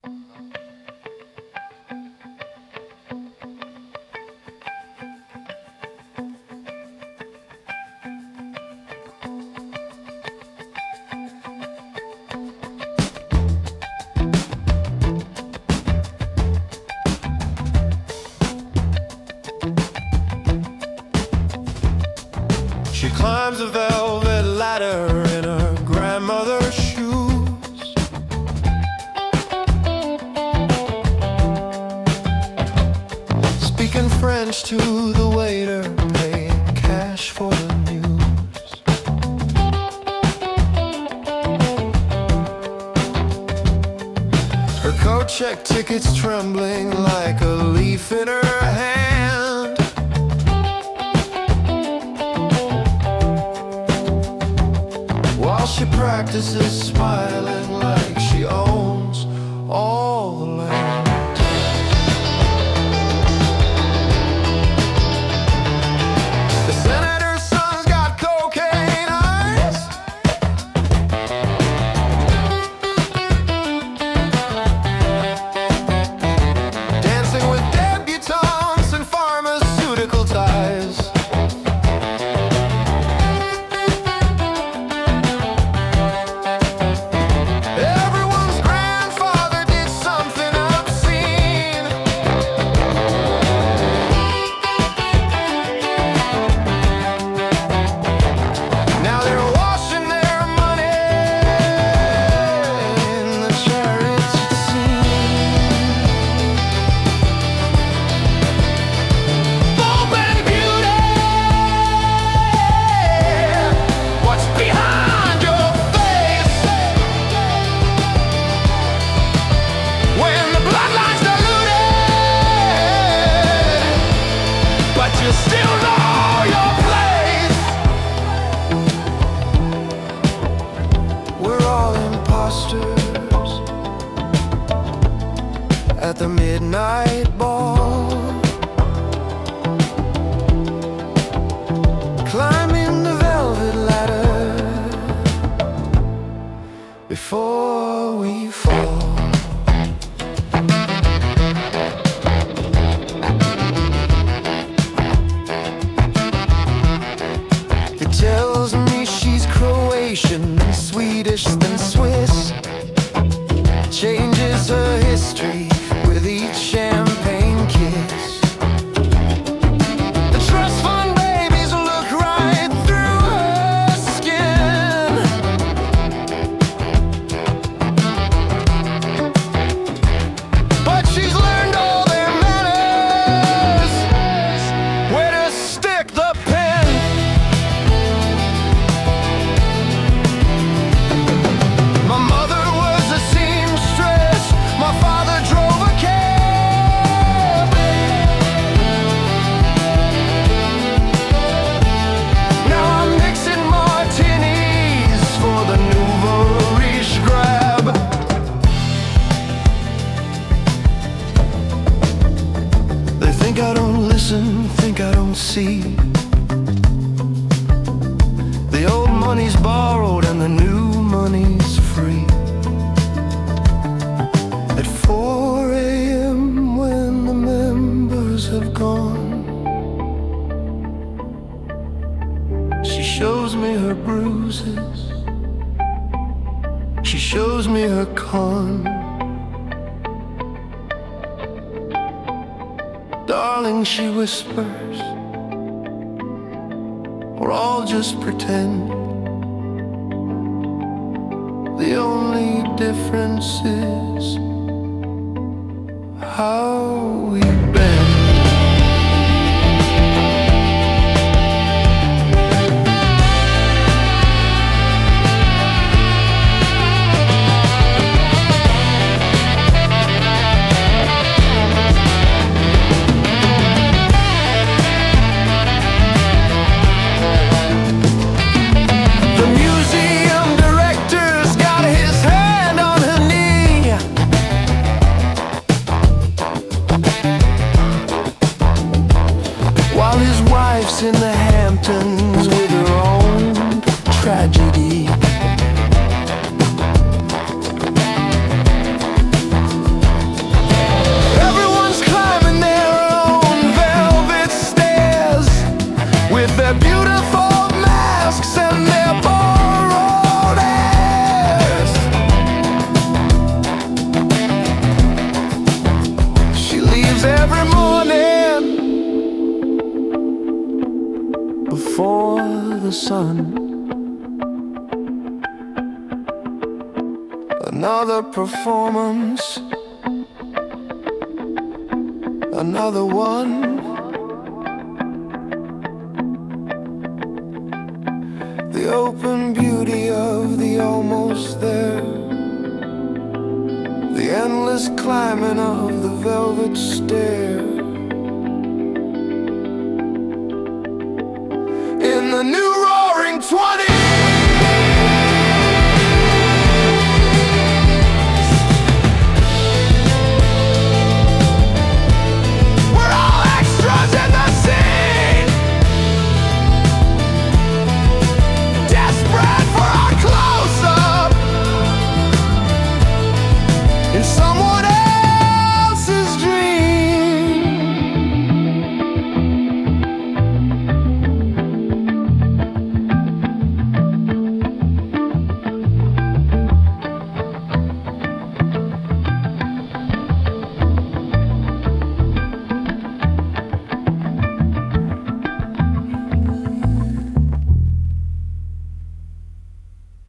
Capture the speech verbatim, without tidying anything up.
She climbs a velvet ladder in her grandmother's shoes. Speaking French to the waiter, paying cash for the news. Her coat check tickets trembling like a leaf in her hand. She practices smiling like she owns all the land. The senator's son's got cocaine eyes. Dancing with debutantes and pharmaceutical ties. You still know your place. We're all imposters at the midnight ball, climbing the velvet ladder before we fall. Tells me she's Croatian, then Swedish, then Swiss. Changes her history with each champagne kiss. The trust fund babies look right through her skin. But she's learned all their manners, where to stick the pen. Think I don't listen, think I don't see. The old money's borrowed and the new money's free. At four A M when the members have gone, she shows me her bruises, she shows me her con. Darling, she whispers, we're all just pretend. The only difference is how we bend. the sun. Another performance, another one. The open beauty of the almost there, the endless climbing of the velvet stair.